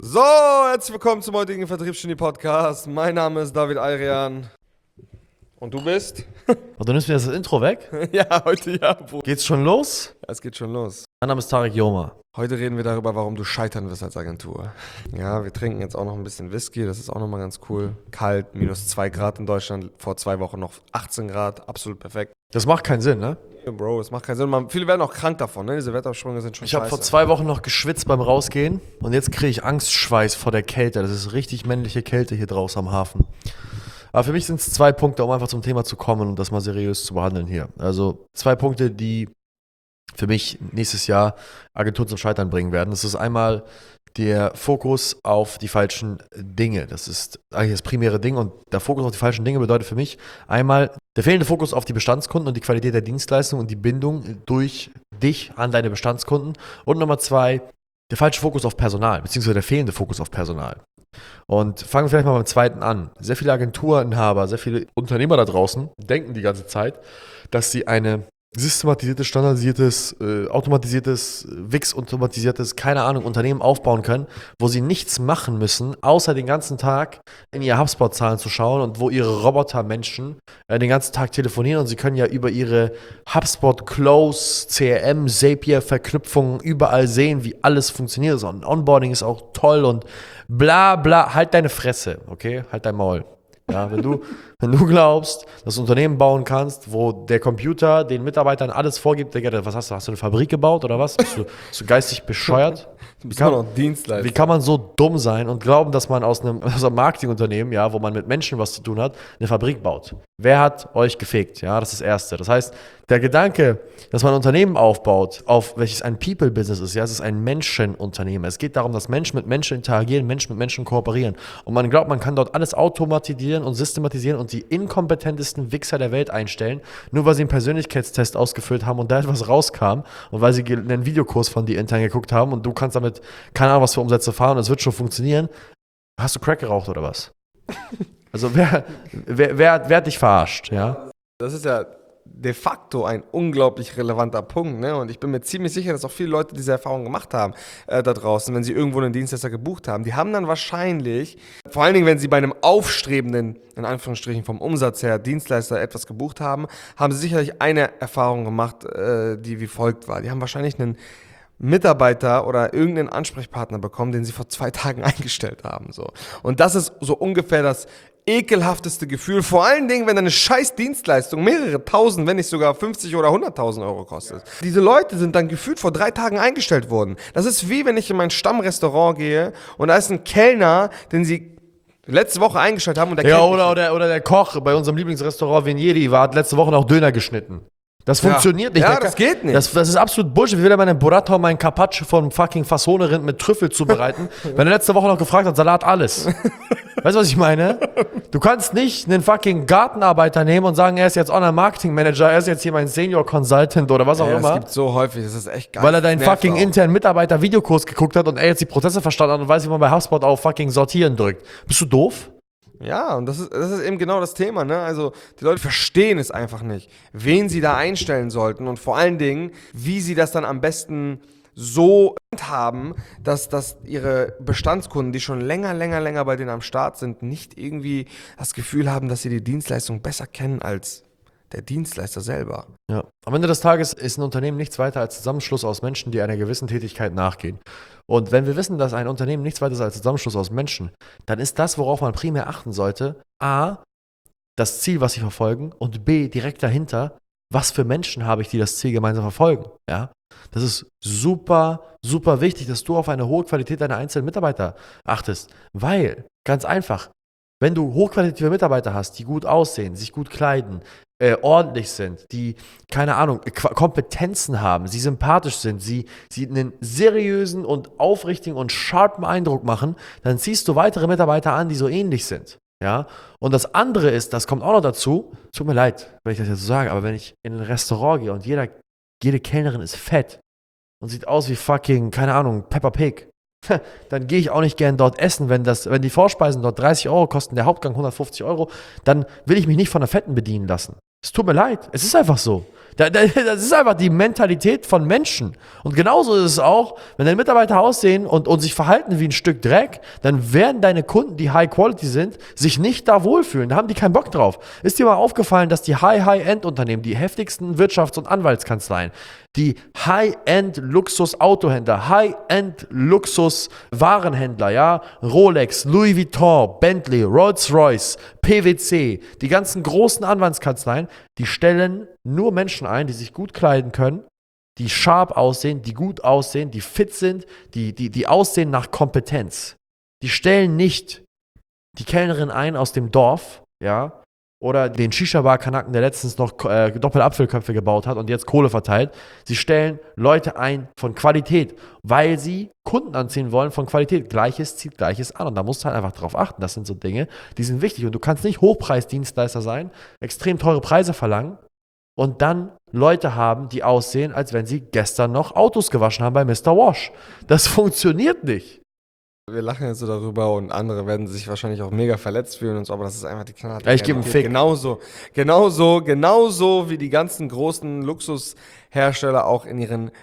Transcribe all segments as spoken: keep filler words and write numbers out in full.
So, herzlich willkommen zum heutigen Vertriebsgenie-Podcast. Mein Name ist David Ayrian. Und du bist? Und du nimmst mir das Intro weg? Ja, heute ja, Bruder. Geht's schon los? Ja, es geht schon los. Mein Name ist Tarek Yoma. Heute reden wir darüber, warum du scheitern wirst als Agentur. Ja, wir trinken jetzt auch noch ein bisschen Whisky, das ist auch nochmal ganz cool. Kalt, minus zwei Grad in Deutschland, vor zwei Wochen noch achtzehn Grad, absolut perfekt. Das macht keinen Sinn, ne? Bro, es macht keinen Sinn. Man, viele werden auch krank davon, ne? Diese Wettersprünge sind schon Ich habe scheiße. vor zwei Wochen noch geschwitzt beim Rausgehen und jetzt kriege ich Angstschweiß vor der Kälte. Das ist richtig männliche Kälte hier draußen am Hafen. Aber für mich sind es zwei Punkte, um einfach zum Thema zu kommen und das mal seriös zu behandeln hier. Also zwei Punkte, die für mich nächstes Jahr Agenturen zum Scheitern bringen werden. Das ist einmal der Fokus auf die falschen Dinge. Das ist eigentlich das primäre Ding und der Fokus auf die falschen Dinge bedeutet für mich einmal der fehlende Fokus auf die Bestandskunden und die Qualität der Dienstleistung und die Bindung durch dich an deine Bestandskunden und Nummer zwei, der falsche Fokus auf Personal, beziehungsweise der fehlende Fokus auf Personal. Und fangen wir vielleicht mal beim zweiten an. Sehr viele Agenturinhaber, sehr viele Unternehmer da draußen denken die ganze Zeit, dass sie eine systematisiertes, standardisiertes, äh, automatisiertes, Wix-automatisiertes, keine Ahnung, Unternehmen aufbauen können, wo sie nichts machen müssen, außer den ganzen Tag in ihr HubSpot-Zahlen zu schauen und wo ihre Robotermenschen äh, den ganzen Tag telefonieren und sie können ja über ihre HubSpot, Close, C R M, Zapier-Verknüpfungen überall sehen, wie alles funktioniert. So ein Onboarding ist auch toll und bla bla. Halt deine Fresse, okay? Halt dein Maul. Ja, wenn du, wenn du glaubst, dass du ein Unternehmen bauen kannst, wo der Computer den Mitarbeitern alles vorgibt, Digga, was hast du? Hast du eine Fabrik gebaut oder was? Bist du, bist du geistig bescheuert? Du bist immer noch Dienstleister. Wie kann man so dumm sein und glauben, dass man aus einem, aus einem Marketingunternehmen, ja, wo man mit Menschen was zu tun hat, eine Fabrik baut? Wer hat euch gefickt? Ja, das ist das Erste. Das heißt, der Gedanke, dass man ein Unternehmen aufbaut, auf welches ein People-Business ist, ja, es ist ein Menschenunternehmen. Es geht darum, dass Menschen mit Menschen interagieren, Menschen mit Menschen kooperieren. Und man glaubt, man kann dort alles automatisieren und systematisieren und die inkompetentesten Wichser der Welt einstellen, nur weil sie einen Persönlichkeitstest ausgefüllt haben und da etwas rauskam und weil sie einen Videokurs von dir intern geguckt haben und du kannst damit keine Ahnung, was für Umsätze fahren und es wird schon funktionieren. Hast du Crack geraucht oder was? Also wer, wer, wer, wer hat dich verarscht, ja? Das ist ja de facto ein unglaublich relevanter Punkt, ne? Und ich bin mir ziemlich sicher, dass auch viele Leute diese Erfahrung gemacht haben äh, da draußen, wenn sie irgendwo einen Dienstleister gebucht haben. Die haben dann wahrscheinlich, vor allen Dingen, wenn sie bei einem aufstrebenden, in Anführungsstrichen vom Umsatz her, Dienstleister etwas gebucht haben, haben sie sicherlich eine Erfahrung gemacht, äh, die wie folgt war. Die haben wahrscheinlich einen Mitarbeiter oder irgendeinen Ansprechpartner bekommen, den sie vor zwei Tagen eingestellt haben. So. Und das ist so ungefähr das ekelhafteste Gefühl, vor allen Dingen, wenn eine scheiß Dienstleistung mehrere tausend, wenn nicht sogar fünfzig oder hunderttausend Euro kostet. Diese Leute sind dann gefühlt vor drei Tagen eingestellt worden. Das ist wie, wenn ich in mein Stammrestaurant gehe und da ist ein Kellner, den sie letzte Woche eingestellt haben und der Ja, kennt oder, oder, oder der Koch bei unserem Lieblingsrestaurant Venieri war, hat letzte Woche noch Döner geschnitten. Das funktioniert nicht. Ja, Der das kann- geht nicht. Das, das ist absolut Bullshit. Wie will er meinen Burrata und meinen Carpaccio von fucking Fassone-Rind mit Trüffel zubereiten, wenn er letzte Woche noch gefragt hat, Salat, alles. Weißt du, was ich meine? Du kannst nicht einen fucking Gartenarbeiter nehmen und sagen, er ist jetzt Online-Marketing-Manager, er ist jetzt hier mein Senior-Consultant oder was auch Ja, immer. das gibt so häufig, das ist echt geil. Weil er deinen Das nervt fucking auch. internen Mitarbeiter-Videokurs geguckt hat und er jetzt die Prozesse verstanden hat und weiß, wie man bei HubSpot auf fucking Sortieren drückt. Bist du doof? Ja, und das ist, das ist eben genau das Thema, ne? Also, die Leute verstehen es einfach nicht, wen sie da einstellen sollten und vor allen Dingen, wie sie das dann am besten so haben, dass, dass ihre Bestandskunden, die schon länger, länger, länger bei denen am Start sind, nicht irgendwie das Gefühl haben, dass sie die Dienstleistung besser kennen als der Dienstleister selber. Ja. Am Ende des Tages ist ein Unternehmen nichts weiter als Zusammenschluss aus Menschen, die einer gewissen Tätigkeit nachgehen. Und wenn wir wissen, dass ein Unternehmen nichts weiter ist als Zusammenschluss aus Menschen, dann ist das, worauf man primär achten sollte, A, das Ziel, was sie verfolgen und B, direkt dahinter, was für Menschen habe ich, die das Ziel gemeinsam verfolgen. Ja? Das ist super, super wichtig, dass du auf eine hohe Qualität deiner einzelnen Mitarbeiter achtest, weil, ganz einfach, wenn du hochqualitative Mitarbeiter hast, die gut aussehen, sich gut kleiden, äh, ordentlich sind, die, keine Ahnung, Qu- Kompetenzen haben, sie sympathisch sind, sie, sie einen seriösen und aufrichtigen und sharpen Eindruck machen, dann ziehst du weitere Mitarbeiter an, die so ähnlich sind. Ja? Und das andere ist, das kommt auch noch dazu, tut mir leid, wenn ich das jetzt so sage, aber wenn ich in ein Restaurant gehe und jeder, jede Kellnerin ist fett und sieht aus wie fucking, keine Ahnung, Peppa Pig, dann gehe ich auch nicht gern dort essen, wenn, das, wenn die Vorspeisen dort dreißig Euro kosten, der Hauptgang hundertfünfzig Euro, dann will ich mich nicht von der Fetten bedienen lassen. Es tut mir leid, es ist einfach so. Da, da, das ist einfach die Mentalität von Menschen. Und genauso ist es auch, wenn deine Mitarbeiter aussehen und, und sich verhalten wie ein Stück Dreck, dann werden deine Kunden, die High Quality sind, sich nicht da wohlfühlen. Da haben die keinen Bock drauf. Ist dir mal aufgefallen, dass die High-High-End-Unternehmen, die heftigsten Wirtschafts- und Anwaltskanzleien, die High-End-Luxus-Autohändler, High-End-Luxus-Warenhändler, ja, Rolex, Louis Vuitton, Bentley, Rolls-Royce, P W C, die ganzen großen Anwaltskanzleien, die stellen nur Menschen ein, die sich gut kleiden können, die sharp aussehen, die gut aussehen, die fit sind, die, die, die aussehen nach Kompetenz. Die stellen nicht die Kellnerin ein aus dem Dorf, ja, oder den Shisha-Bar-Kanaken, der letztens noch äh, Doppelapfelköpfe gebaut hat und jetzt Kohle verteilt. Sie stellen Leute ein von Qualität, weil sie Kunden anziehen wollen von Qualität. Gleiches zieht Gleiches an und da musst du halt einfach drauf achten. Das sind so Dinge, die sind wichtig und du kannst nicht Hochpreisdienstleister sein, extrem teure Preise verlangen und dann Leute haben, die aussehen, als wenn sie gestern noch Autos gewaschen haben bei Mister Wash. Das funktioniert nicht. Wir lachen jetzt so darüber und andere werden sich wahrscheinlich auch mega verletzt fühlen und so, aber das ist einfach die knallharte Ja, ich gebe einen Fick. Genauso, genauso, genauso wie die ganzen großen Luxushersteller auch in ihren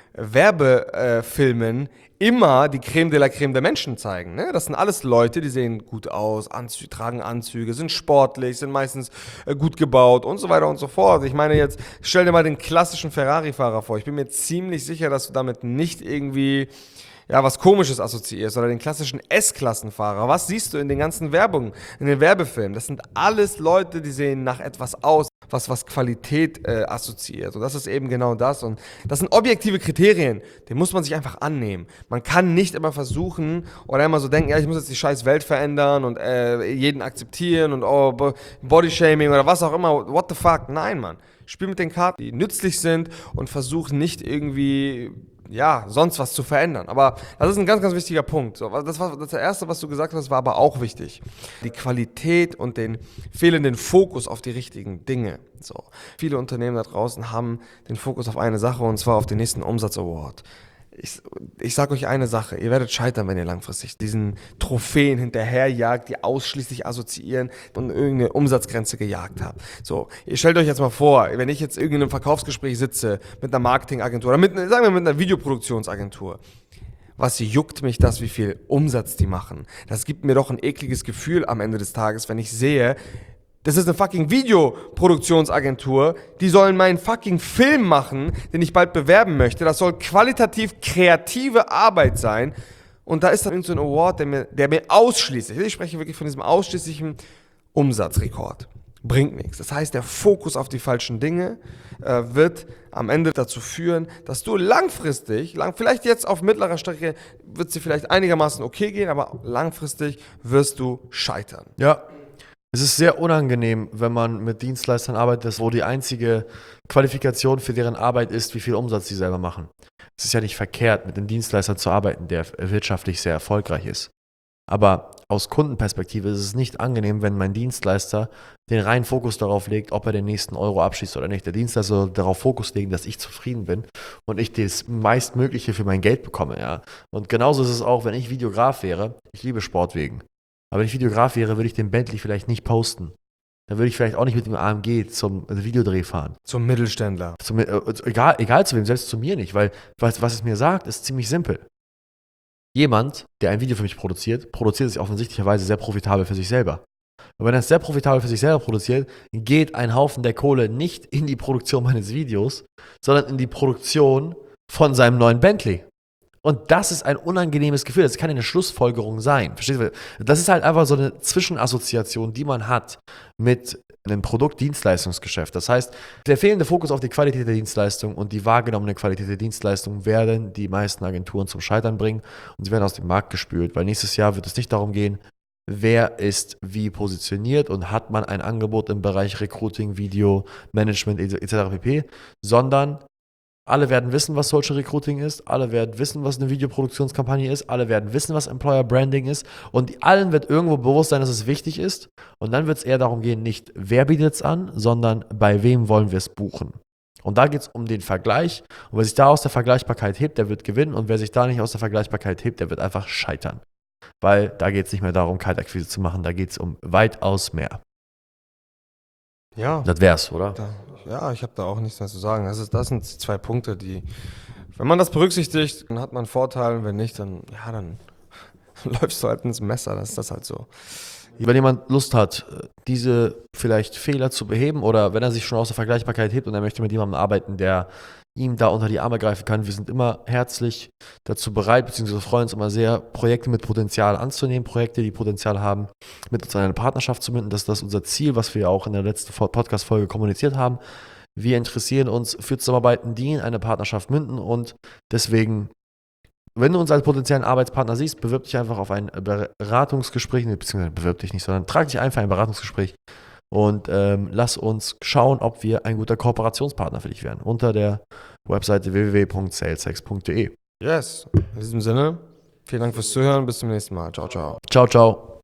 Werbefilmen immer die Creme de la Creme der Menschen zeigen. Ne? Das sind alles Leute, die sehen gut aus, Anzü- tragen Anzüge, sind sportlich, sind meistens äh, gut gebaut und so weiter und so fort. Ich meine jetzt, stell dir mal den klassischen Ferrari-Fahrer vor. Ich bin mir ziemlich sicher, dass du damit nicht irgendwie ja, was Komisches assoziierst oder den klassischen S-Klassenfahrer. Was siehst du in den ganzen Werbungen, in den Werbefilmen? Das sind alles Leute, die sehen nach etwas aus, was was Qualität äh, assoziiert. Und das ist eben genau das. Und das sind objektive Kriterien, die muss man sich einfach annehmen. Man kann nicht immer versuchen oder immer so denken, ja, ich muss jetzt die scheiß Welt verändern und äh, jeden akzeptieren und oh, Bodyshaming oder was auch immer. What the fuck? Nein, Mann. Spiel mit den Karten, die nützlich sind und versuch nicht irgendwie ja, sonst was zu verändern. Aber das ist ein ganz, ganz wichtiger Punkt. So, das war das Erste, was du gesagt hast, war aber auch wichtig. Die Qualität und den fehlenden Fokus auf die richtigen Dinge. So. Viele Unternehmen da draußen haben den Fokus auf eine Sache und zwar auf den nächsten Umsatz-Award. Ich, ich sage euch eine Sache, ihr werdet scheitern, wenn ihr langfristig diesen Trophäen hinterherjagt, die ausschließlich assoziieren und irgendeine Umsatzgrenze gejagt habt. So, ihr stellt euch jetzt mal vor, wenn ich jetzt irgendwie in einem Verkaufsgespräch sitze mit einer Marketingagentur oder mit, sagen wir mit einer Videoproduktionsagentur. Was juckt mich das, wie viel Umsatz die machen? Das gibt mir doch ein ekliges Gefühl am Ende des Tages, wenn ich sehe, das ist eine fucking Videoproduktionsagentur, die sollen meinen fucking Film machen, den ich bald bewerben möchte. Das soll qualitativ kreative Arbeit sein. Und da ist dann irgend so ein Award, der mir, der mir ausschließlich, ich spreche wirklich von diesem ausschließlichen Umsatzrekord. Bringt nichts. Das heißt, der Fokus auf die falschen Dinge äh, wird am Ende dazu führen, dass du langfristig, lang, vielleicht jetzt auf mittlerer Strecke wird es dir vielleicht einigermaßen okay gehen, aber langfristig wirst du scheitern. Ja. Es ist sehr unangenehm, wenn man mit Dienstleistern arbeitet, wo die einzige Qualifikation für deren Arbeit ist, wie viel Umsatz sie selber machen. Es ist ja nicht verkehrt, mit einem Dienstleister zu arbeiten, der wirtschaftlich sehr erfolgreich ist. Aber aus Kundenperspektive ist es nicht angenehm, wenn mein Dienstleister den reinen Fokus darauf legt, ob er den nächsten Euro abschließt oder nicht. Der Dienstleister soll darauf Fokus legen, dass ich zufrieden bin und ich das meistmögliche für mein Geld bekomme. Ja. Und genauso ist es auch, wenn ich Videograf wäre. Ich liebe Sportwegen. Aber wenn ich Videograf wäre, würde ich den Bentley vielleicht nicht posten. Dann würde ich vielleicht auch nicht mit dem A M G zum Videodreh fahren. Zum Mittelständler. Zum, äh, egal, egal zu wem, selbst zu mir nicht. Weil was, was es mir sagt, ist ziemlich simpel. Jemand, der ein Video für mich produziert, produziert es offensichtlicherweise sehr profitabel für sich selber. Und wenn er es sehr profitabel für sich selber produziert, geht ein Haufen der Kohle nicht in die Produktion meines Videos, sondern in die Produktion von seinem neuen Bentley. Und das ist ein unangenehmes Gefühl. Das kann eine Schlussfolgerung sein. Verstehst du? Das ist halt einfach so eine Zwischenassoziation, die man hat mit einem Produkt-Dienstleistungsgeschäft. Das heißt, der fehlende Fokus auf die Qualität der Dienstleistung und die wahrgenommene Qualität der Dienstleistung werden die meisten Agenturen zum Scheitern bringen und sie werden aus dem Markt gespült, weil nächstes Jahr wird es nicht darum gehen, wer ist wie positioniert und hat man ein Angebot im Bereich Recruiting, Video, Management et cetera pp., sondern alle werden wissen, was Social Recruiting ist, alle werden wissen, was eine Videoproduktionskampagne ist, alle werden wissen, was Employer Branding ist und allen wird irgendwo bewusst sein, dass es wichtig ist und dann wird es eher darum gehen, nicht wer bietet es an, sondern bei wem wollen wir es buchen. Und da geht es um den Vergleich und wer sich da aus der Vergleichbarkeit hebt, der wird gewinnen und wer sich da nicht aus der Vergleichbarkeit hebt, der wird einfach scheitern. Weil da geht es nicht mehr darum, Kaltakquise zu machen, da geht es um weitaus mehr. Ja. Das wär's, oder? Da, ja, ich habe da auch nichts mehr zu sagen. Das, ist, das sind zwei Punkte, die, wenn man das berücksichtigt, dann hat man einen Vorteil. Wenn nicht, dann, ja, dann läufst du halt ins Messer. Das ist das halt so. Wenn jemand Lust hat, diese vielleicht Fehler zu beheben oder wenn er sich schon aus der Vergleichbarkeit hebt und er möchte mit jemandem arbeiten, der ihm da unter die Arme greifen kann, wir sind immer herzlich dazu bereit, beziehungsweise freuen uns immer sehr, Projekte mit Potenzial anzunehmen, Projekte, die Potenzial haben, mit uns in eine Partnerschaft zu münden. Das ist das unser Ziel, was wir auch in der letzten Podcast-Folge kommuniziert haben. Wir interessieren uns für Zusammenarbeiten, die in eine Partnerschaft münden und deswegen, wenn du uns als potenziellen Arbeitspartner siehst, bewirb dich einfach auf ein Beratungsgespräch, beziehungsweise bewirb dich nicht, sondern trag dich einfach ein Beratungsgespräch und ähm, lass uns schauen, ob wir ein guter Kooperationspartner für dich werden. Unter der Webseite w w w punkt saleshex punkt d e. Yes, in diesem Sinne, vielen Dank fürs Zuhören, bis zum nächsten Mal. Ciao, ciao. Ciao, ciao.